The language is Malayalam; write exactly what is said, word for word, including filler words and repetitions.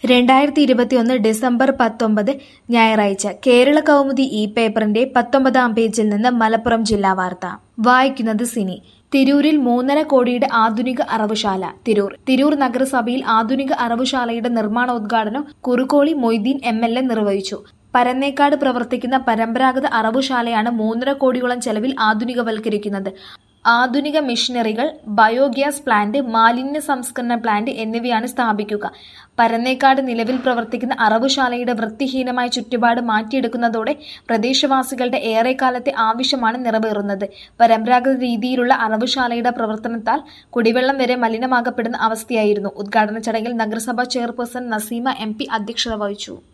രണ്ടായിരത്തി ഇരുപത്തിയൊന്ന് ഡിസംബർ പത്തൊമ്പത് ഞായറാഴ്ച കേരള കൗമുദി ഇ പേപ്പറിന്റെ പത്തൊമ്പതാം പേജിൽ നിന്ന് മലപ്പുറം ജില്ലാ വാർത്ത വായിക്കുന്നത് സിനി. തിരൂരിൽ മൂന്നര കോടിയുടെ ആധുനിക അറവുശാല. തിരൂർ തിരൂർ നഗരസഭയിൽ ആധുനിക അറവുശാലയുടെ നിർമ്മാണോദ്ഘാടനം Kurukkoli Moideen M L A നിർവഹിച്ചു. പരന്നേക്കാട് പ്രവർത്തിക്കുന്ന പരമ്പരാഗത അറവുശാലയാണ് മൂന്നര കോടിയോളം ചെലവിൽ ആധുനികവൽക്കരിക്കുന്നത്. ആധുനിക മെഷീനറികൾ, ബയോഗ്യാസ് പ്ലാന്റ്, മാലിന്യ സംസ്കരണ പ്ലാന്റ് എന്നിവയാണ് സ്ഥാപിക്കുക. പരന്നേക്കാട് നിലവിൽ പ്രവർത്തിക്കുന്ന അറവുശാലയുടെ വൃത്തിഹീനമായ ചുറ്റുപാട് മാറ്റിയെടുക്കുന്നതോടെ പ്രദേശവാസികളുടെ ഏറെക്കാലത്തെ ആവശ്യമാണ് നിറവേറുന്നത്. പരമ്പരാഗത രീതിയിലുള്ള അറവുശാലയുടെ പ്രവർത്തനത്താൽ കുടിവെള്ളം വരെ മലിനമാകപ്പെടുന്ന അവസ്ഥയായിരുന്നു. ഉദ്ഘാടന ചടങ്ങിൽ നഗരസഭാ ചെയർപേഴ്സൺ നസീമ എം പി അധ്യക്ഷത വഹിച്ചു.